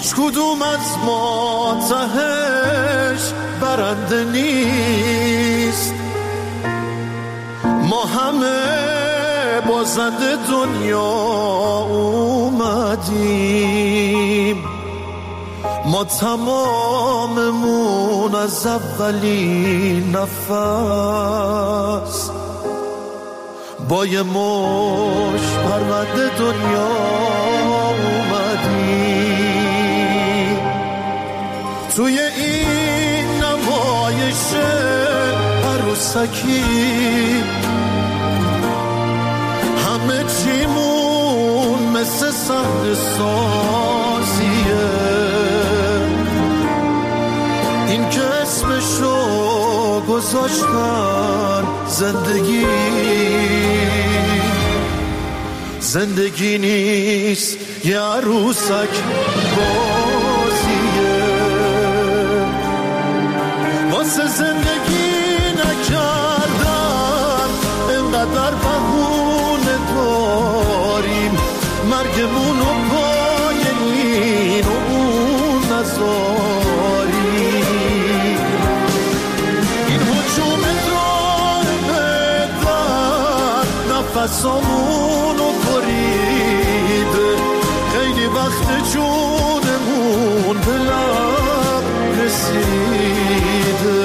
هیچ کدوم از ما تهش برنده نیست، ما همه بازنده دنیا اومدیم، ما تماممون از اولین نفس با یه مش پرونده دنیا اومدیم. توی این نمایش عروسکی همه چیمون مثل صحنه سازیه، این که اسمشو گذاشتن زندگی نیست، یه عروسک بازیه. واسه زندگی نکردن انقدر بهونه داریم، مرگمونو پای این و اون نذاریم. این هجوم دار بدن نفسامونو بریده، خیلی وقت جونمون به لب رسیده.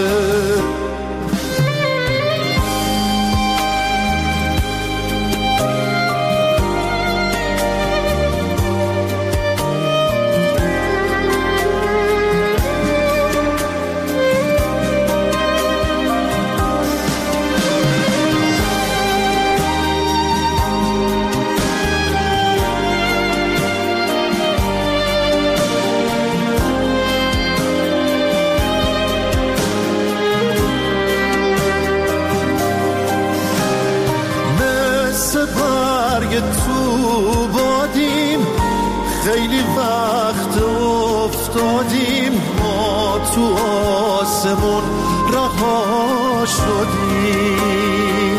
تو بادیم خیلی وقت افتادیم، ما تو آسمون رها شدیم،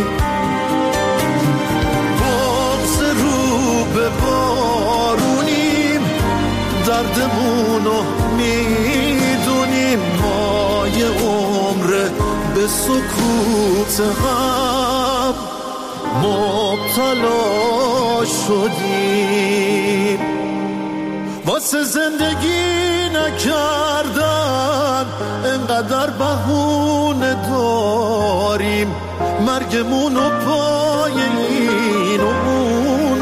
بغض رو به بارونیم، دردمونو میدونیم، ما یه عمر به سکوت هم مبتلا شدیم. واسه زندگی نکردن انقدر بهونه داریم، مرگمونو پای این و اون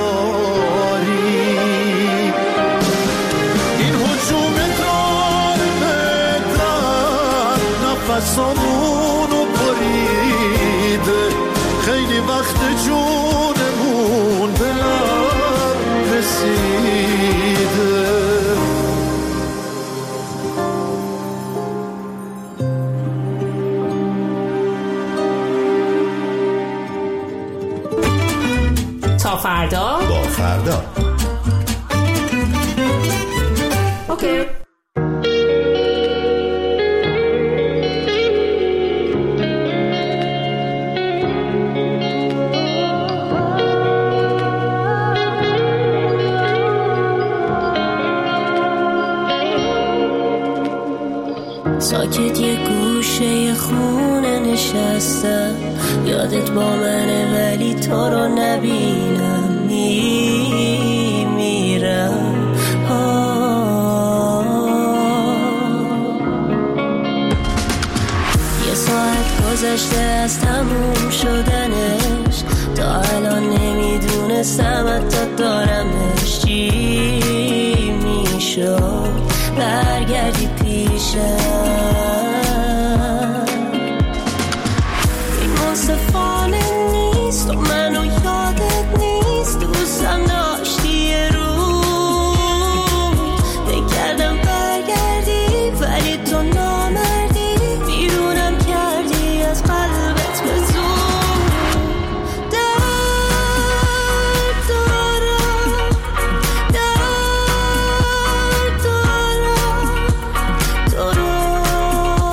نذاریم. این هجوم دار بدن نفسامونو بریده، خیلی وقت جونمون به لب رسیده. تا فردا با فردا. اوکی. ساکت یه گوشه خونه نشستم، یادت با منه ولی تو رو نبینم، میمیرم. یه ساعت گذشته از تموم شدنش، تا الان نمیدونستم حتی دارمش. چی میشد برگردی پیشم؟ این منصفانه نیست و منو یادت نیست، دوستم داشتی یه روز، بکردم برگردی ولی تو نامردی، بیرونم کردی از قلبت به زور.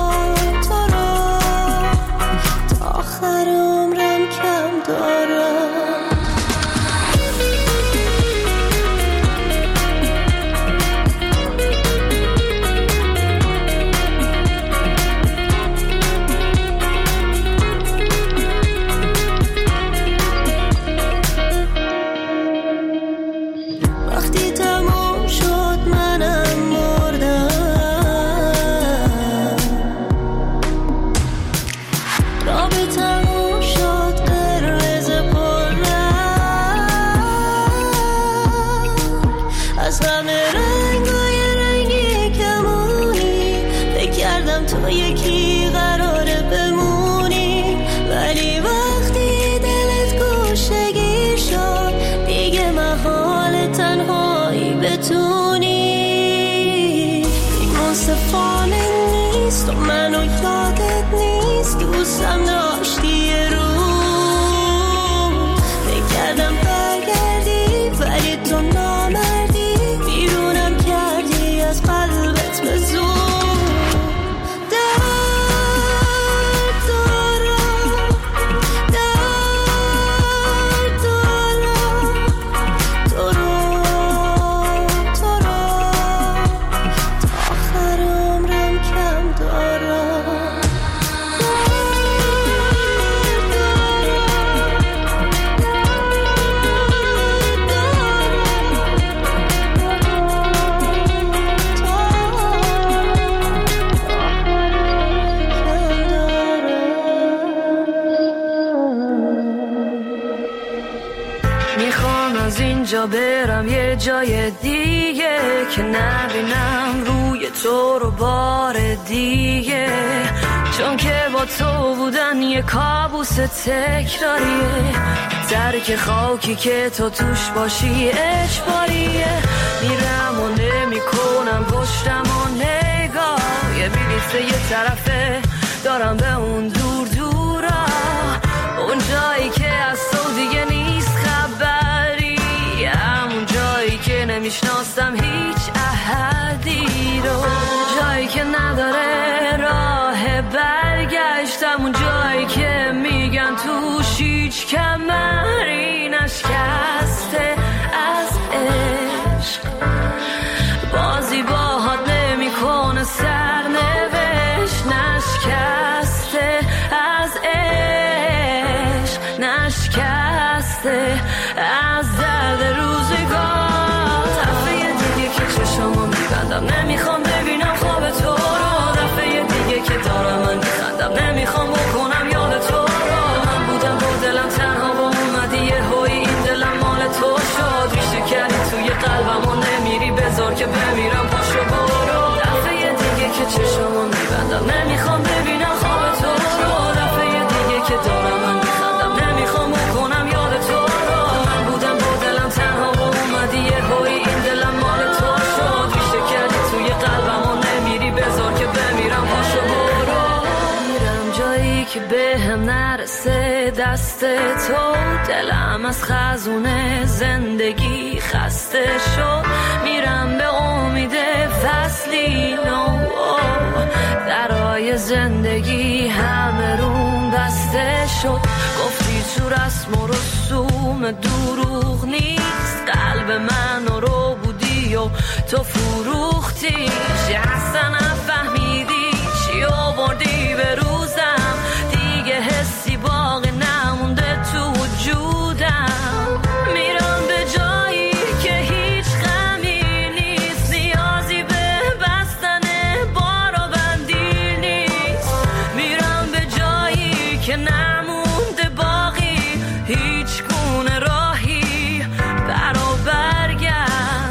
آخر عمرم کم دارم. میتونی این منصفانه نیست و منو یادت نیست دوستم داشتی یه روز بگردم برگردی ولی تو نامردی بیرونم کردی از قلبت به زور برم یه جای دیگه که نبینم روی تو رو بار دیگه چون که با تو بودن یه کابوس تکراریه درک خاکی که تو توش باشی اجباریه میرم و نمی کنم پشتم و نگاه یه بلیت یه طرفه دارم به اون دور دورا اون جایی که از تو دیگه نیست خبری همون جایی که نمیشناسم هیچ احدی رو جایی که نداره راه برگشت همون جایی که میگن توش هیچ کمری نشکسته از عشق بازی باهات نمیکنه سرنوشت نشکسته از عشق نشکسته از درد روزگار دفعه دیگه که چشمو میبندم نمیخوام ببینم خواب تو رو دفعه دیگه که دارم من میخندم نمیخوام بکنم یاد تو رو من بودم با دلم تنها با اومدی یه هوی این دلم مال تو شد ریشه کردی توی قلبم و نمیری بذار که بمیرم پاشو برو دفعه دیگه که چشمو میبندم نمیخوام ببینم خواب تو رو دفعه دیگه که دارم من میخندم نمیخوام بکنم یاد تو رو من بودم با دلم تنها و اومدی یه هوی این دلم مال تو شد ریشه کردی توی قلبم و نمیری بذار که بمیرم پاشو برو میرم جایی که به هم نرسه دست تو دلم از خزونه زندگی خسته شد میرم به امید فصلی نو درای زندگی همه روم بسته شد گفتی تو رسم و رسوم دروغ نیست قلب من رو بودی و تو فروختی اصلا نفهمیدی چی آوردی به روزم دیگه حسی باقی نمونده تو وجودم میرم به جایی که هیچ غمی نیست نیازی به بستن بار و بندی نیست میرم به جایی که نمونده باقی هیچ گونه راهی برابرگرد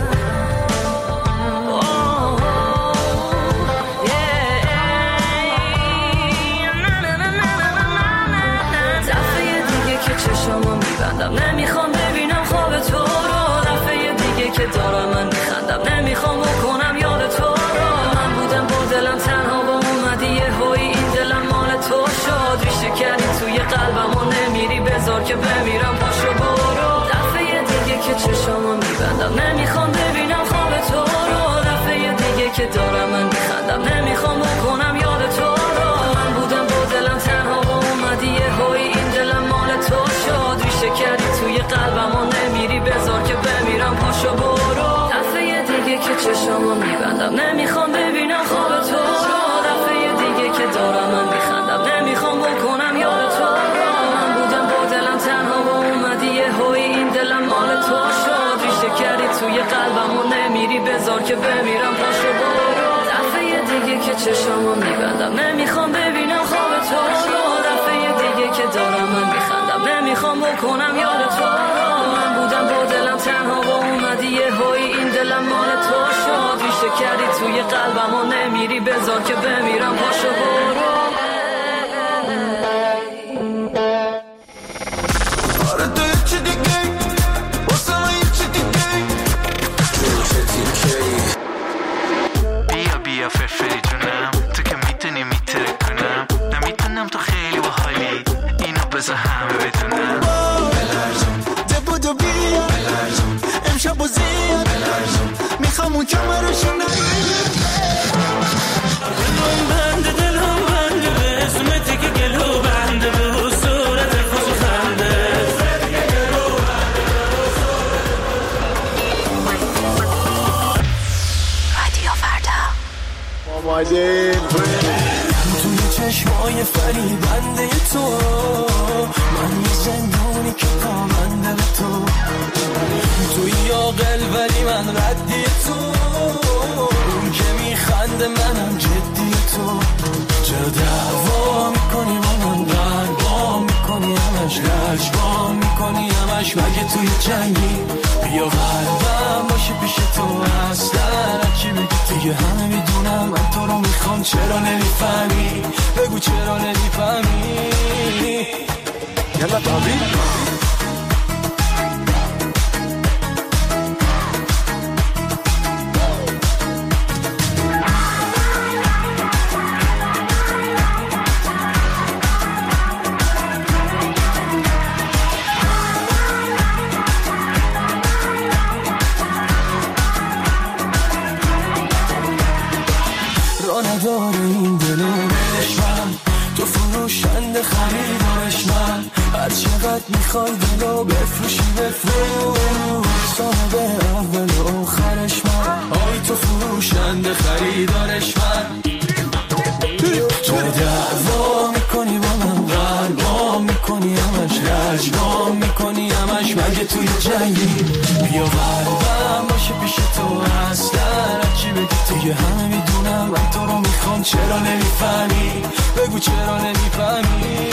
نمیخوام ببینم خواب تو رو دفعه دیگه که دارم من میخندم نمیخوام بکنم یاد تو رو من بودم با دلم تنها و اومدی یه هوی این دلم مال تو شد ریشه کردی توی قلبم و نمیری بذار که بمیرم پاشو برو دفعه دیگه که چشمو میبندم نمیخوام ببینم خواب تو رو دفعه دیگه که دارم من میخندم نمیخوام بکنم یاد تو رو من بودم با دلم تنها و اومدی یه هوی این دلم مال تو شد ریشه کردی توی قلبم و نمیری بذار که بمیرم پاشو برو دفعه دیگه که چشمو میبندم نمیخوام ببینم خواب تو رو دفعه دیگه که دارم من میخندم نمیخوام بکنم یاد تو رو من بودم با دلم تنها و اومدی یه هوی این دلم مال تو شد ریشه کردی توی قلبم و نمیری بذار که بمیرم پاشو برو دفعه دیگه که چشمو میبندم نمیخوام ببینم خواب تو رو دفعه دیگه که دارم من میخندم نمیخوام بکنم یاد تو رو من بودم با دلم تنها و اومدی یه هوی این دلم مال تو شد ریشه کردی توی قلبم و نمیری بذار که بمیرم پاشو برو آره تو چی دیگه واسه من چی دیگه امشب و زیاد میخوام اون کمرشو نگیره دلم بنده به اسمتی که گلو بنده به صورت خوش خنده رادیو فردا آمادین توی چشمای فریبنده تو من یه زندانی که پامنده به تو توی عاقل ولی من ردی تو اون که میخنده منم جدی تو چرا دعوا میکنی با من قلبا میکنی همش رجبا میکنی همش مگه توی جنگی بیا قلبم باشه پیش تو اصلا چی بگی دیگه همه میدونم من تو رو میخوام چرا نمیفهمی بگو چرا نمیفهمی یلا بابی نداره این دل بهش من تو فروشنده خریدارش من هر چقدر میخوای دلو بفروشی بفروش صاحب اول و آخرش من آی تو فروشنده خریدارش من تو دعوا میکنی با من قلبا میکنی همش رجبا میکنی همش مگه توی جنگی بیا قلبم باشه پیش تو اصلا چی بگی دیگه همه میدونم من تو رو میخوام چرا نمیفهمی بگو چرا نمیفهمی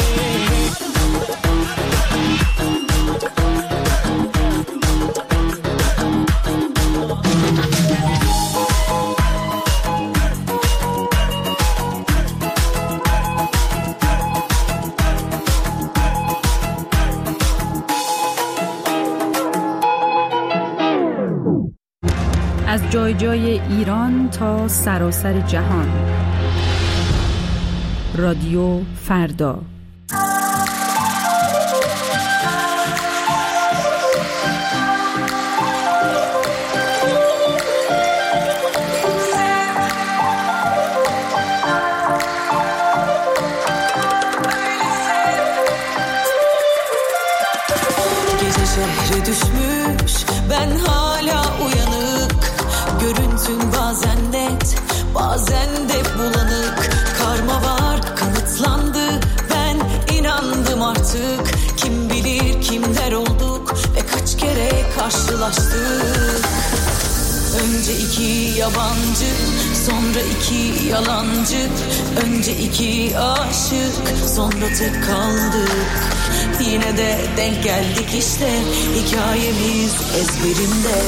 از جای جای ایران تا سراسر جهان. رادیو فردا. Gece şehre düşmüş, ben hala uyanık. Görüntün bazen net, bazen de bulanık. Karma var, kanıtlandı, ben inandım artık. Kim bilir kimler olduk ve kaç kere karşılaştık. Önce iki yabancı, sonra iki yalancı. Önce iki aşık, sonra tek kaldık. Yine de denk geldik işte, hikayemiz ezberimde.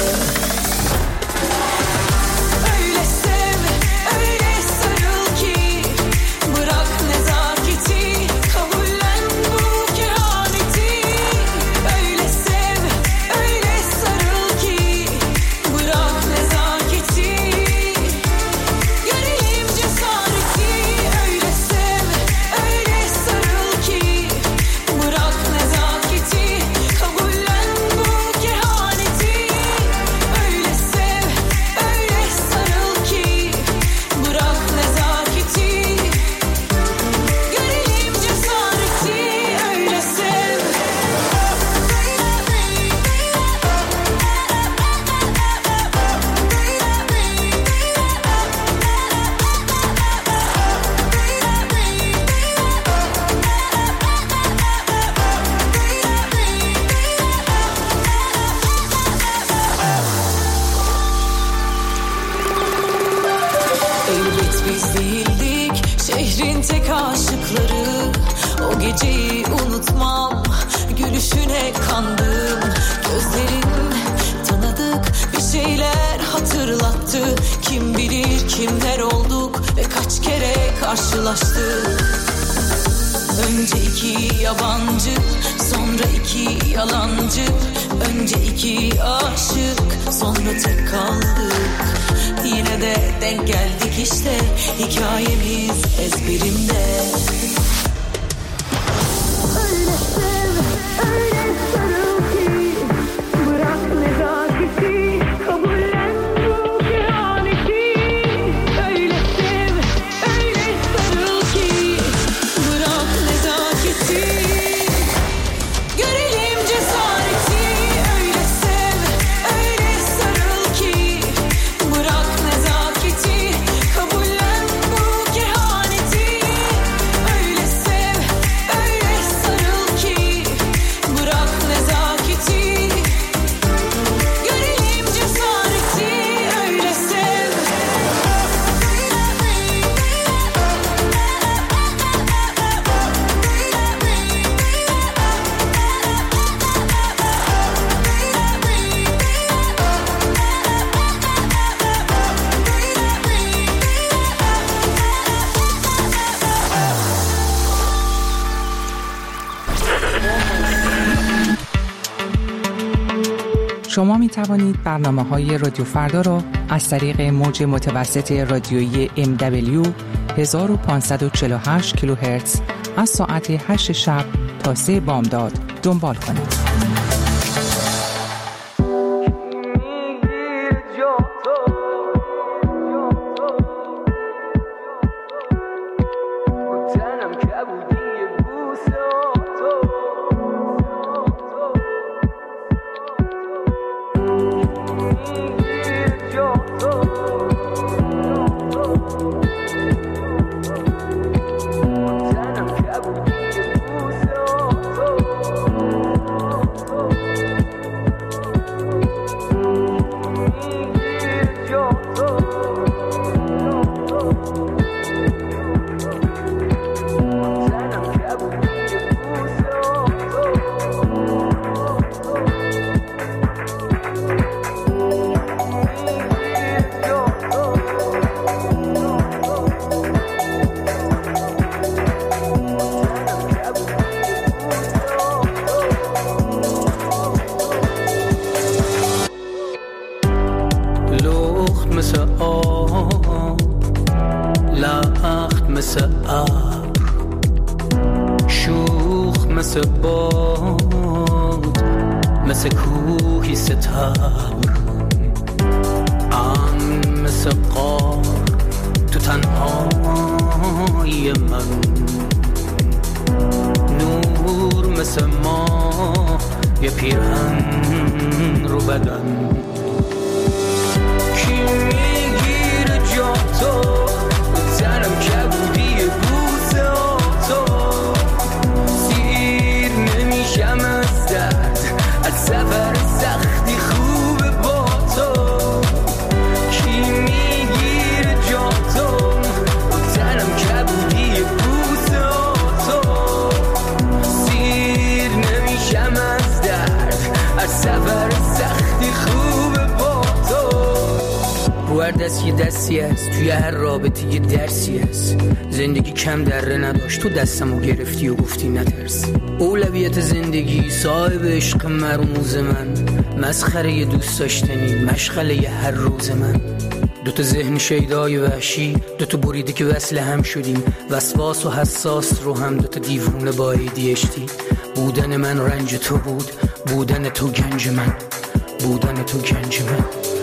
Öyle sev, öyle sarıl ki, bırak nezaketi, kabullen bu kehaneti. Öyle sev, öyle sarıl ki, bırak nezaketi, görelim cesareti. Öyle sev, öyle sarıl ki, bırak nezaketi, kabullen bu kehaneti. Öyle sev, öyle sarıl ki, bırak nezaketi, görelim cesareti. Öyle sev. Elbet biz değildik şehrin tek aşıkları. O geceyi unutmam, gülüşüne kandım. Gözlerin tanıdık bir şeyler hatırlattı. Kim bilir kimler olduk ve kaç kere karşılaştık. Önce iki yabancı, sonra iki yalancı. Önce iki aşık, sonra tek kaldık. Yine de denk geldik işte, hikayemiz ezberimde. Öyle sev, öyle sarıl ki, bırak nezaketi, شما می توانید برنامه‌های رادیو فردا را از طریق موج متوسط رادیویی MW 1548 کیلوهرتز از ساعت 8 شب تا 3 بامداد دنبال کنید. دستی است توی هر رابطه یه درسی است. زندگی کم دره نداشت، تو دستمو گرفتی و گفتی نترس. اولویت زندگی صاحب عشق مرموز من، مسخره دوست داشتنی مشغله هر روز من. دوتا ذهن شیدای وحشی، دوتا بریده که وصل هم شدیم، وسواس و حساس رو هم دوتا دیوونه با ADHD. بودن من رنج تو بود، بودن تو گنج من، بودن تو گنج من.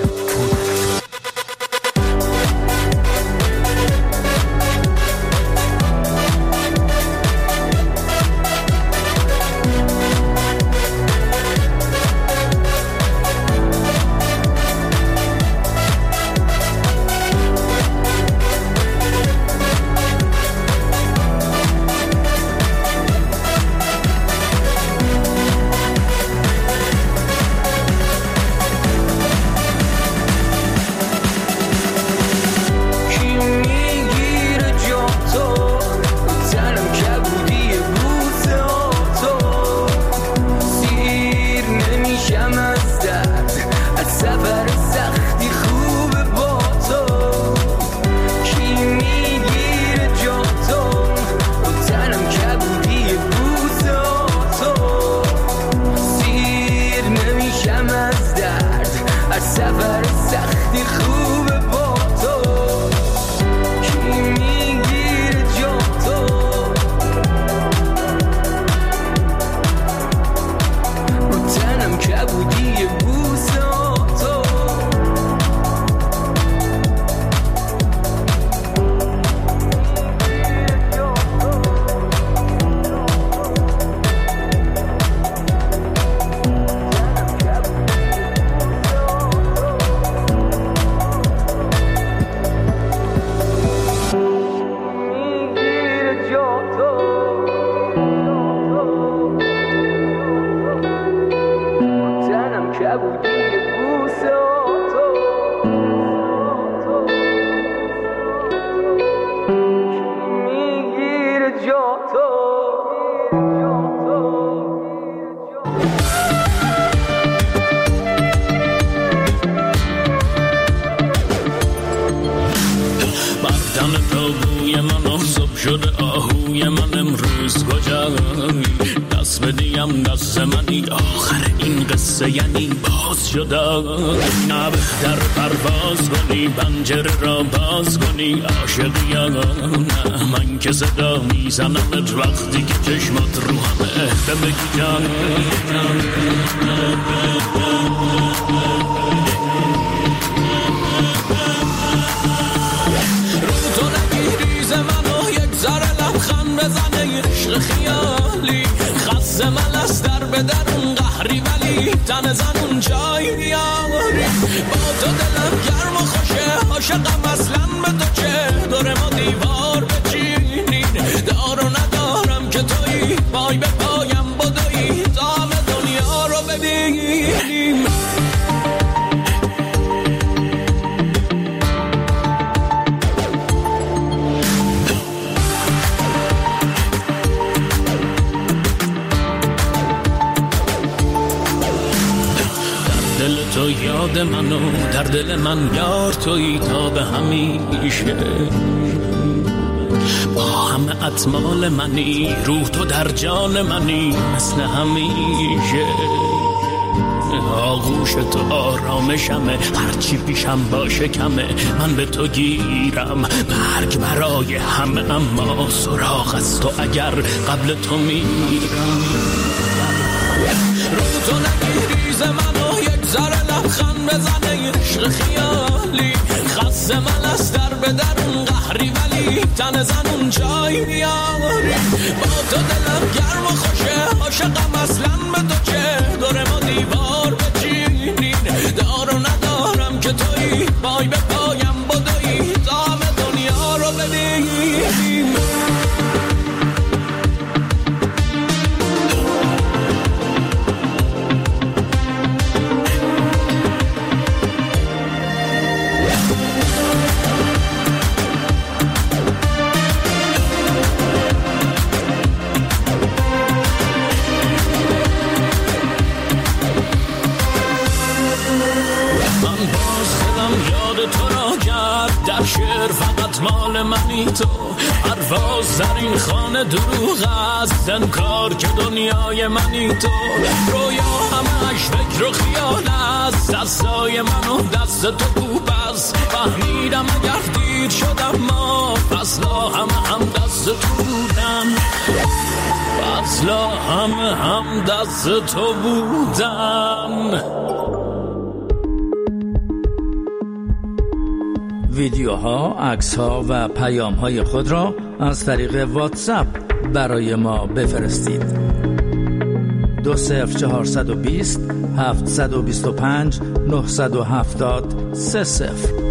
شده آهوی من امروز کجایی؟ دست بدیم دست منی آخر این قصه قصه یعنی باز شدن. نه بهتر پرواز کنی پنجره را باز کنی عاشقی یا نه؟ من که صدا میزنمت وقتی که چشمات رو همه بگی جان. رو تو نگیری ز منو یک ذره لبخند بزنه عشق خیالی خسته من از در به درون قهری ولی تن زنون جای بیاری. با تو دلم گرم و خوشه عاشقم اصلا به تو چه دور ما دیوار بچینین دار و ندارم که تویی پای به پایم بدویی تا همه دنیا رو ببینیم. تو یاد منو در دل من یار تویی تا به همیشه. با همه اطمال منی روح تو در جان منی مثل همیشه. آغوش تو آرامشمه هرچی پیشم باشه کمه. من به تو گیرم مرگ برای همه اما سراغ از تو اگر قبل تو میرم. رو تو نگیری ز منو یک ذره لبخند بزنه عشق خیالی خسته من از در به درون قهری ولی تن زنون جای بیاری. با تو دلم گرم و خوشه عاشقم اصلا به تو چه دور ما دیوار بچینین دار و ندارم که تویی پای به پایم بدویی تا همه دنیا رو ببینیم. در شعر فقط مال منی تو پرواز در این خانه دروغ است انکار که دنیای منی تو. رویا همش فکر و خیال است دستای منو دست تو کوب است. فهمیدم اگر دیر شدم ما فصلا هم دست تو بودن فصلا هم دست تو بودن. ویدیوها، عکس‌ها و پیام‌های خود را از طریق واتساپ برای ما بفرستید. 20420 725 970 30.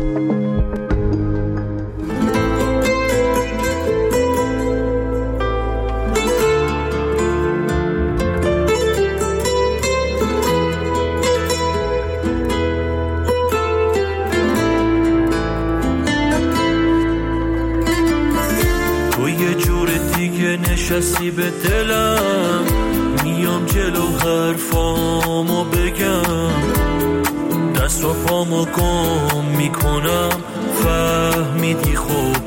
نشستی به دلم میام جلو حرفامو بگم دست و پامو گم میکنم فهمیدی خوب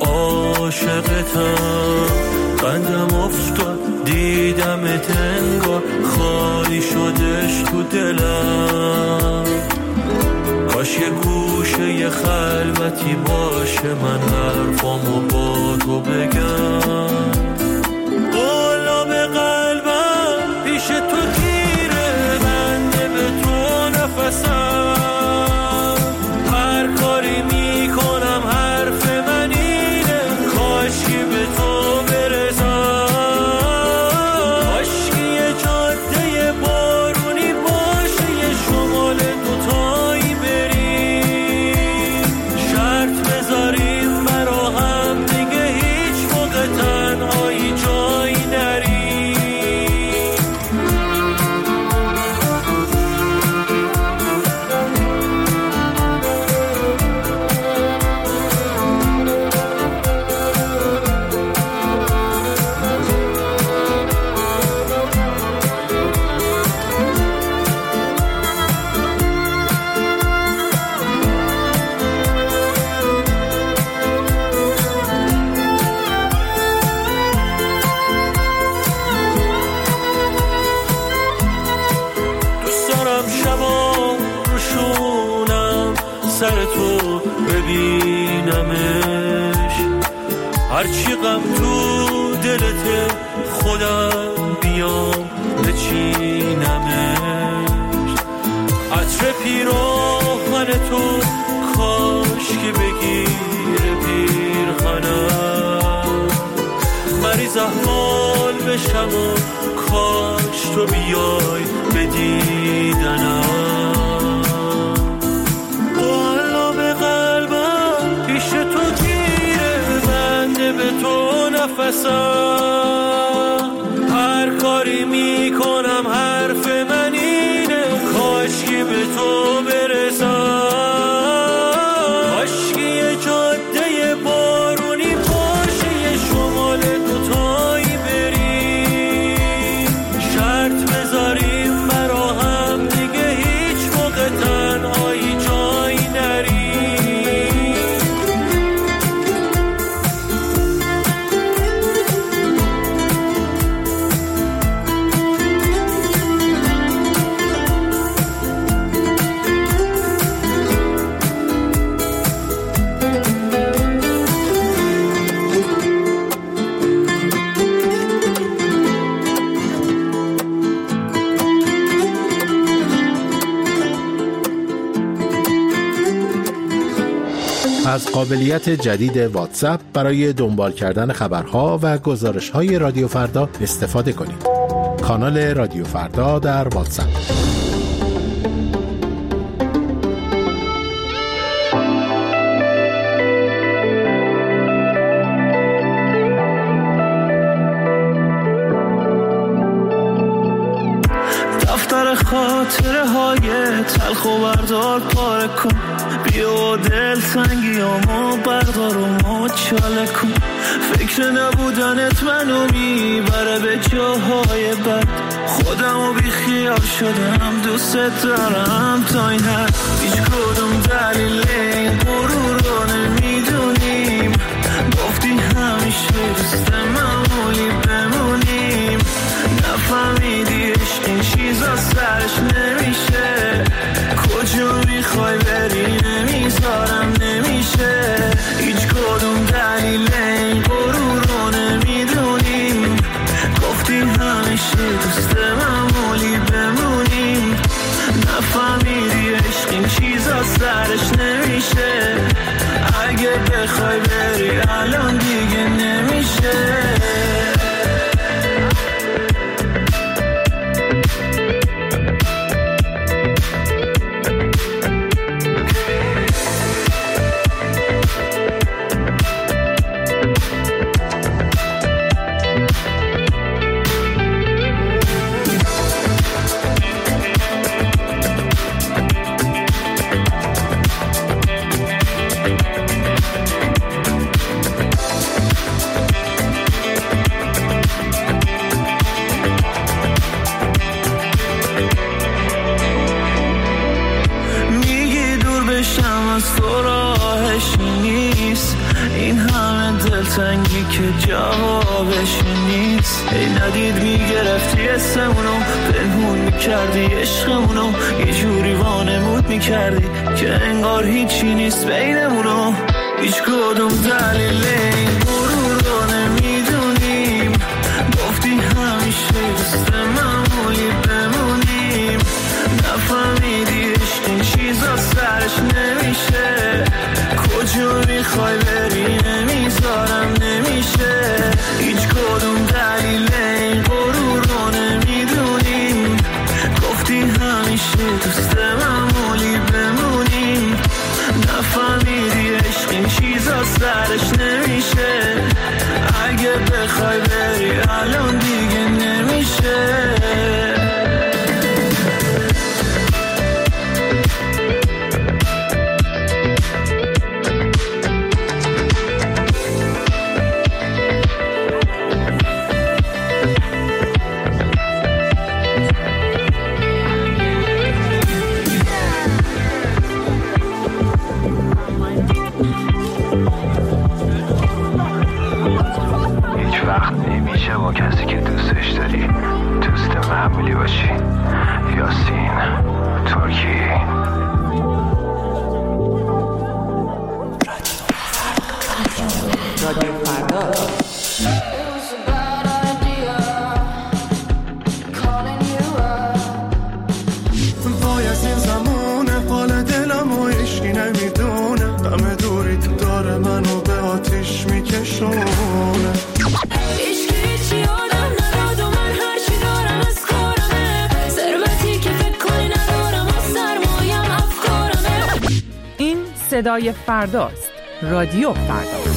عاشقتم. قندم افتاد دیدمت انگار خالی شدش تو دلم. کاش یه گوشه یه خلوتی باشه من حرفامو با تو بگم. قلاب قلبم پیش تو گیره بنده به تو نفسم. هر کاری میکنم حرف من اینه کاشکی به تو برسم. کاشکی یه جاده بارونی باشه یه شمال دوتایی بریم شرط بذاریم برا هم دیگه هیچ موقع تنهایی جایی نریم. سر تو ببینمش، هرچی غم تو دلت خودم بیام بچینمش. عطر پیراهن تو کاش که بگیره پیرهنم، مریض احوال بشم و کاش تو بیای بدیدنم. قلب قلبم پیش تو گیره، بنده به تو نفسم، هر کاری میکنم حرف من اینه، کاش که به تو برسم. کاش که یه جاده بارونی باشه، یه شمال دوتایی بریم، شرط بذاریم برا هم دیگه هیچ موقع تنهایی جایی نریم. از قابلیت جدید واتساپ برای دنبال کردن خبرها و گزارش‌های رادیو فردا استفاده کنید. کانال رادیو فردا در واتساپ. دفتر خاطره های تلخ و بردار پاره کن، بیا دل تنگیامو بردار و مچاله کن. فکر نبودنت منو میبره به جاهای بد، خودمو بی خیال شدم دوست دارم تا این حد. هیچ کدوم دلیل این غرور رو نمیدونیم، گفتی همیشه دوست معمولی بمونیم. نفهمیدی عشق این چیزا سرش نمیشه، کجا میخوای بری نمیذارم نمیشه. هیچ کدوم دلیل این غرور رو نمیدونیم، گفتی همیشه دوست معمولی بمونیم. نفهمیدی عشق این چیزا سرش نمیشه، اگه بخوای بری الان دیگه نمیشه. تنگی که جوابش نیست. ای ندید میگرفتی اسمونو، پنهون میکردی عشقمونو، یه جوری وانمود میکردی که انگار هیچی نیست بینمونو. هیچ کدوم دلیل این غرور رو نمیدونیم، گفتی همیشه دوست معمولی بمونیم. نفهمیدی عشق این چیزا سرش نمیشه، کجا میخوای بری نمیذارم نمیشه. هیچ کدوم دلیل این غرور رو نمیدونیم، گفتی همیشه دوست معمولی بمونیم. نفهمیدی عشق این چیزا سرش نمیشه، اگه بخوای بری الان دیگه نمیشه. نشونه. هیچی یادم نداد و من هرچی دارم از کارمه، ثروتی که فکر کنی ندارم و سرمایم افکارمه. این صدای فرداست. رادیو فردا.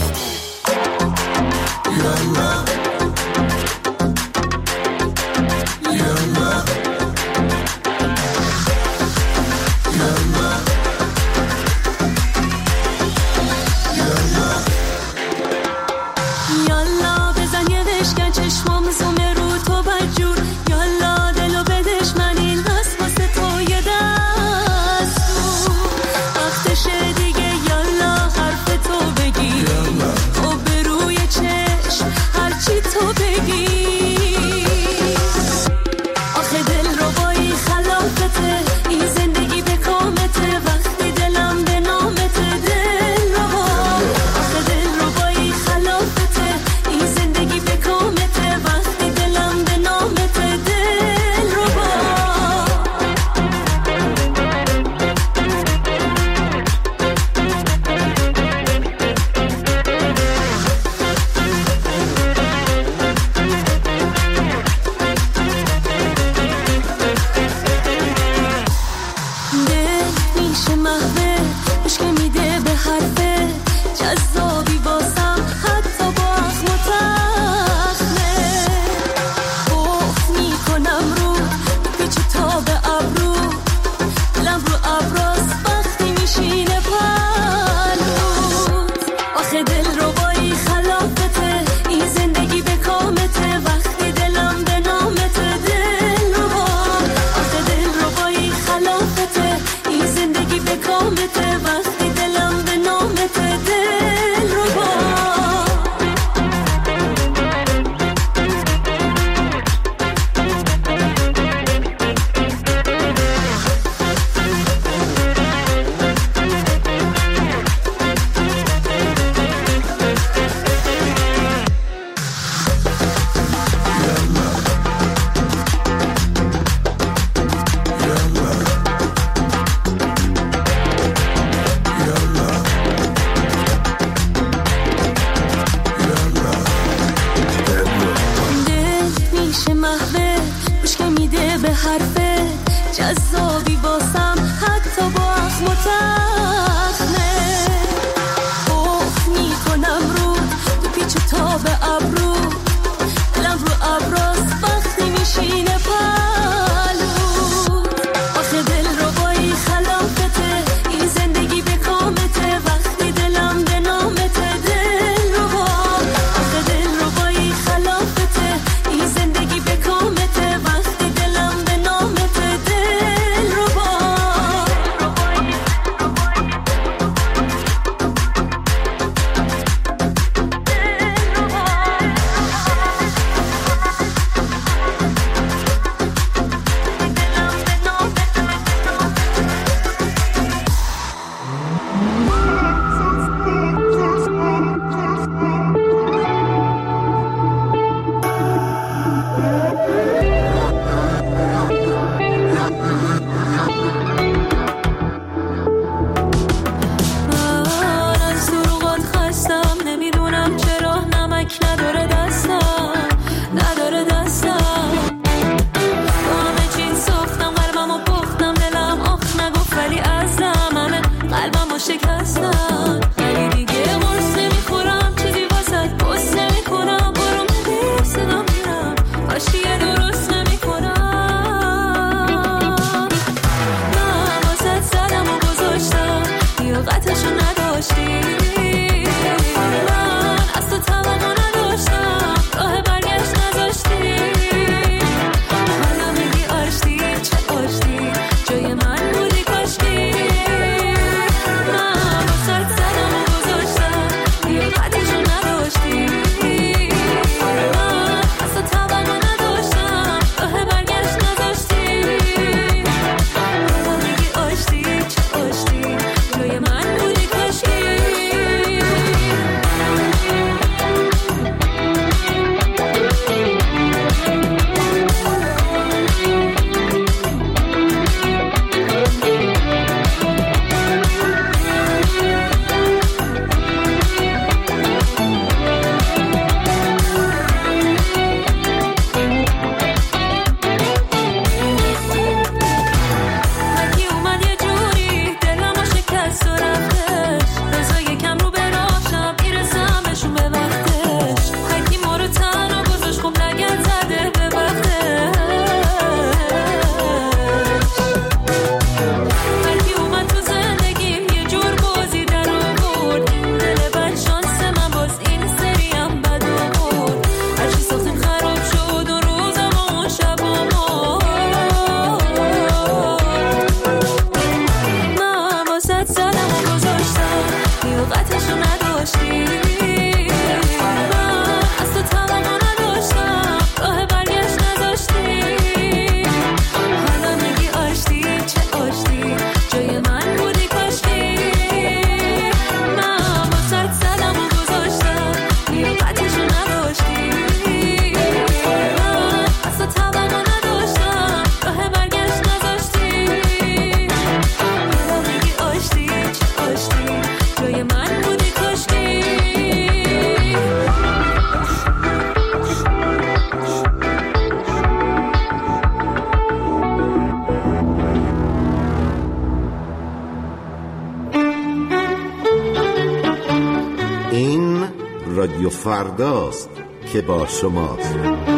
رادیو فرداست که با شماست.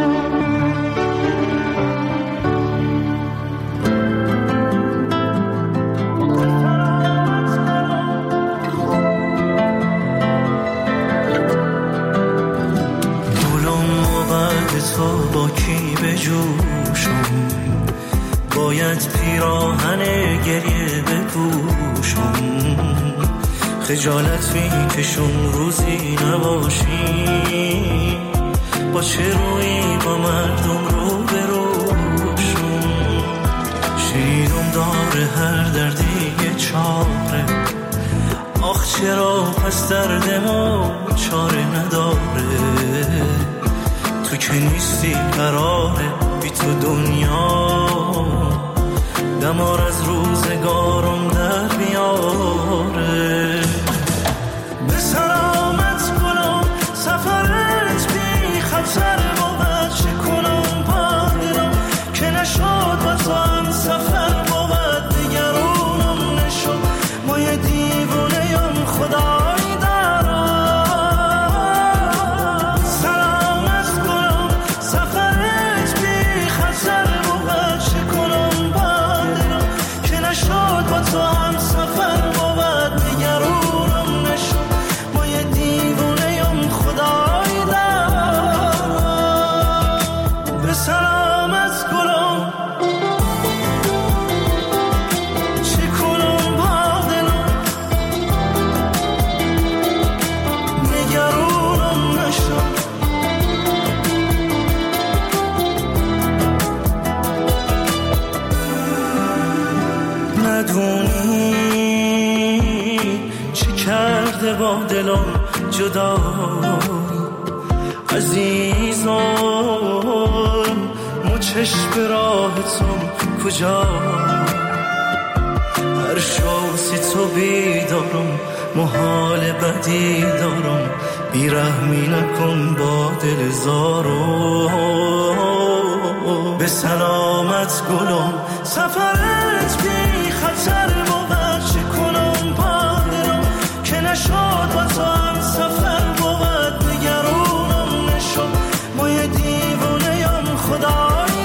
با کی بجوشم، باید پیراهن گریه بپوشم، خجالت میکشم روزی نباشی، با چه روی با مردم رو بروشم، شیرم داره هر دردی یه چاره، آخ چرا پس درد ما چاره نداره، تو که نیستی قراره بی تو دنیا دمار از روزگارم در بیاره. به سلامت کنم سفرت بی خطر بود، چه کنم با دلم که نشد با تو هم سفر بود، نگرانم نشد ما یه دیوونه یم خدای دارم. تو هم سفر بود، نگرانم نشد ما یه دیوونه یم خدای دارم. به سلامت گلم چه کنم با دلم، نگرانم نشد. ندونی چه کرده با دلم جدایی عزیزم، مو چشم راحتم کجا، هر شاسی تو بیدارم محال بدی دارم، بیرحمی نکن با دل زارم. به سلامت گلم سفرت بی خطر بود، چه کنم با دلم که نشد با تو هم سفر بود، نگرانم نشد ما یه دیوونه یم خدای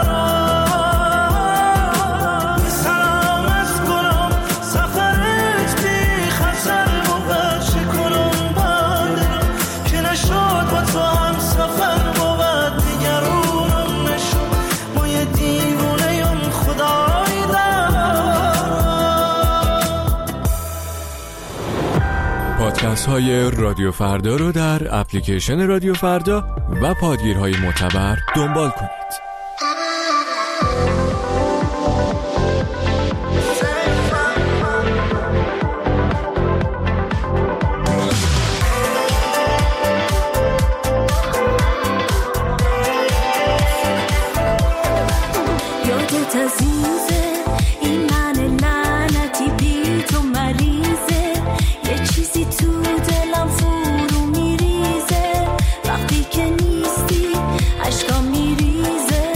دارم. به سلامت گلم سفرت بی خطر بود، چه کنم با دلم که نشد با تو هم سفر بود، نگرانم نشد ما یه دیوونه یم خدای دارم. پادکست های رادیو فردا رو در اپلیکیشن رادیو فردا و پادگیرهای معتبر دنبال کنید. یادت عزیزه این من لعنتی بی تو مریضه، یه چیزی تو دلم فرو میریزه، وقتی که نیستی عشقام میریزه،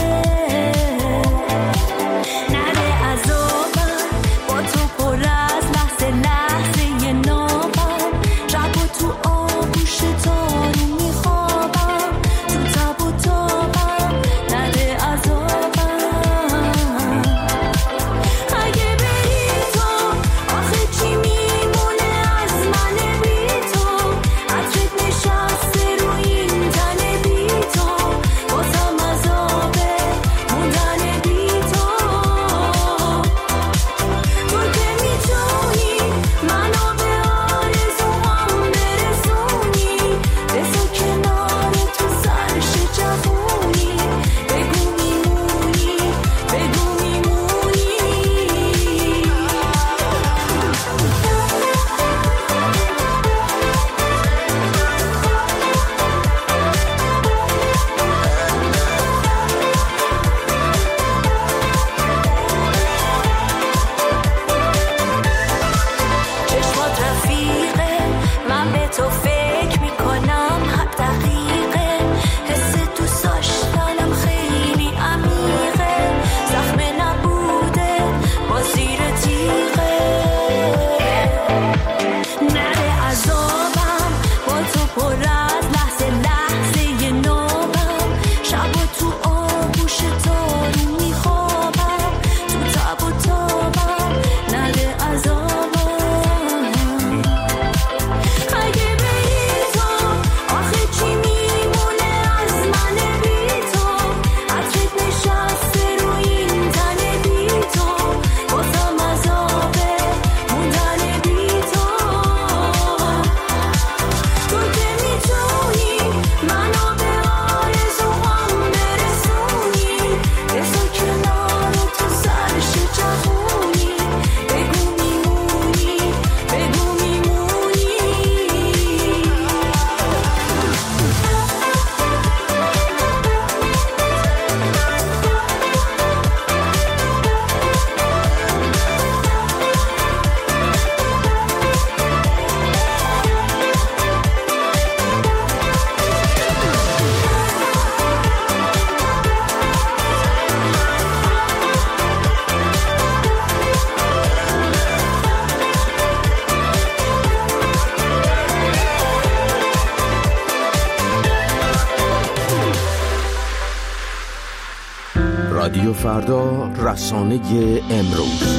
فردا، رسانه امروز.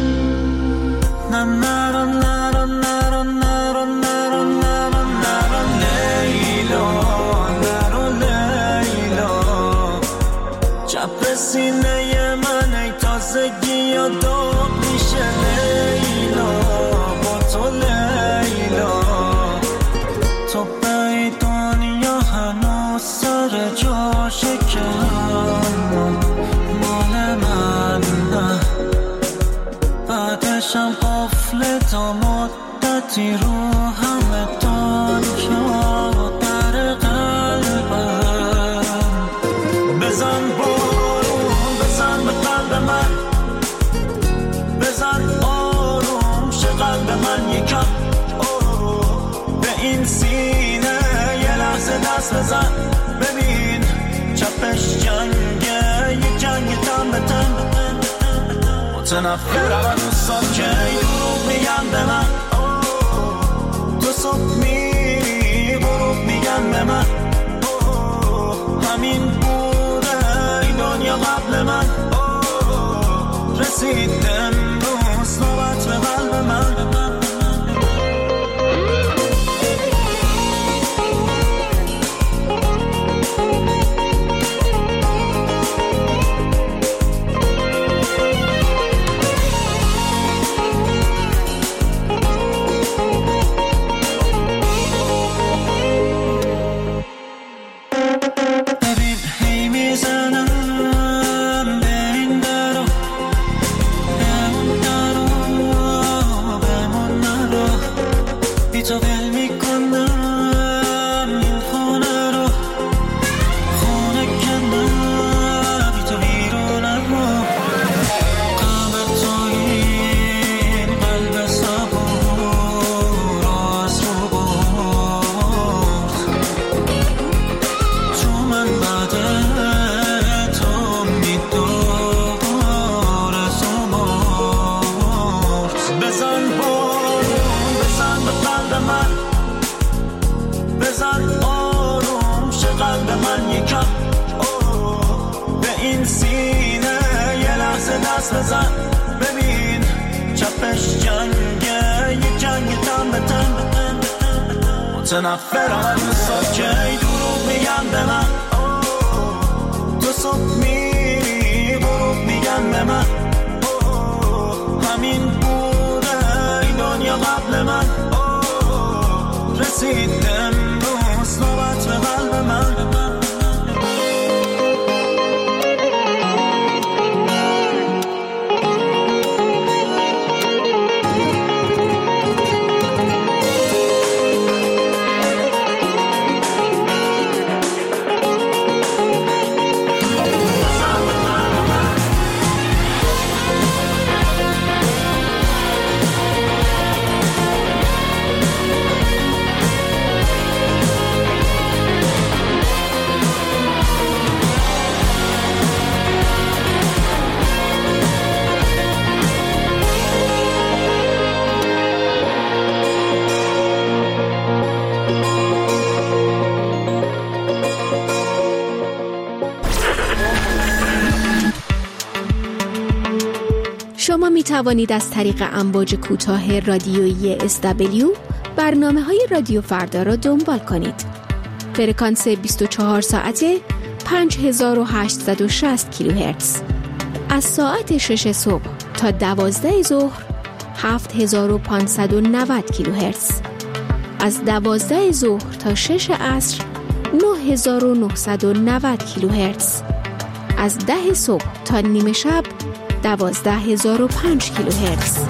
سینه من ای تازگی و دوب میشه لیلا، با تو لیلا، تو به دنیا هنوز سر جاشه که مال من نه، بعدشم قفل تا مدتی رو همه دنیا در قلبم. بزن من، بزن آروم شه قلب من یکم، به این سینه یه لحظه دست بزن، ببین چپش جنگه، یه جنگ تن به تن، متنفرم از دوستان که دروغ میگن به من، تو صبح میری غروب میگن به من، همین بوده این دنیا قبل من، رسید امروز نوبت به قلب من. ببین چپش جنگه، یه جنگ تن به تن، متنفرم از دوستان که دروغ میگن به من، تو صبح میری غروب میگن به من، همین بوده این دنیا قبل من، رسید امروز نوبت به قلب من. شما می توانید از طریق امواج کوتاه رادیویی SW برنامه‌های رادیو فردا را دنبال کنید. فرکانس 24 ساعته 5860 کیلوهرتز. از ساعت 6 صبح تا 12 ظهر 7590 کیلوهرتز. از 12 ظهر تا 6 عصر 9990 کیلوهرتز. از 10 صبح تا نیمه شب 12005 کیلوهرتز.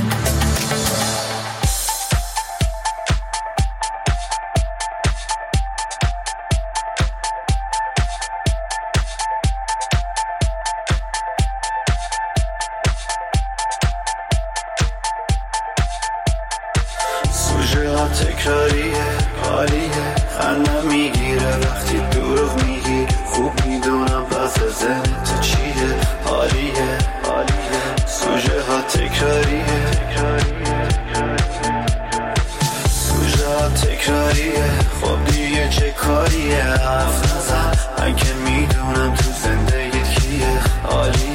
سوژه ها تکراریه، حالیه، خندم میگیره وقتی دروغ میگی، خوب میدونم پس زن تو چیه، حالیه، سوژه ها تکراریه، سوژه ها تکراریه، خب دیگه چه کاریه، حرف نزن من که میدونم تو زندگیت کیه، حالیه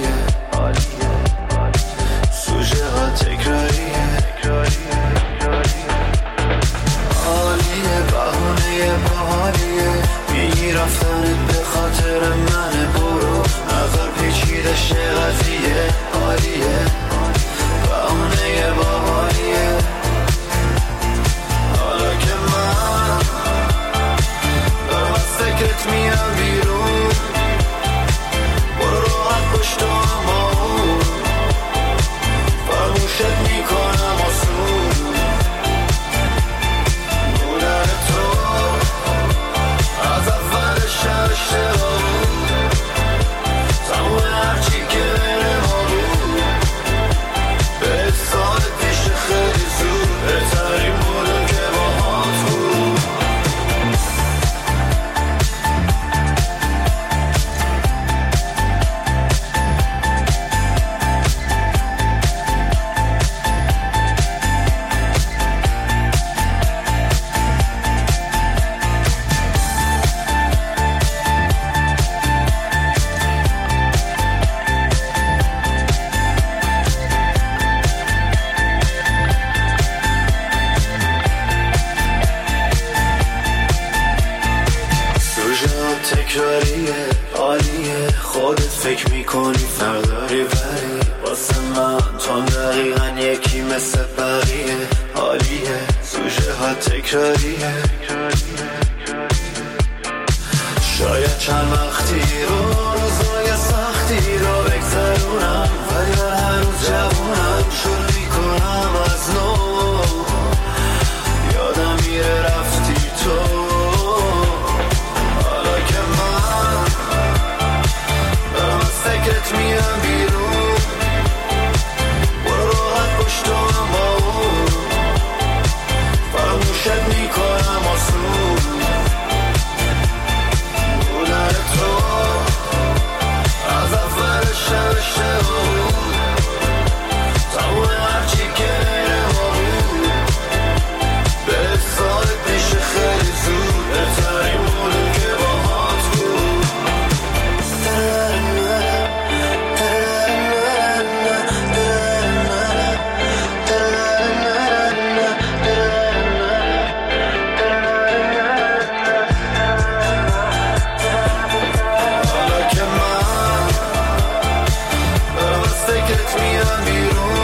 دقیقا یکی مثل بقیه، حالیه سوژه ها تکراریه. شاید چند وقتی روزای سختی رو بگذرونم، ولی من هنوز جوونم. شروع میکنم از نو، یادم میره رفتی تو. حالا که من دارم از فکرت میرم بیرون، برو راحت پشت هم با اون، فراموشت میکنم آسون. بودن تو از اولش نوشته بود، تموم هرچی که نیره ما بود. به سالت میشه خیلی زود، بهترین بودون که با هات بود. حالا که من دارم از فکرت میرم بیرون،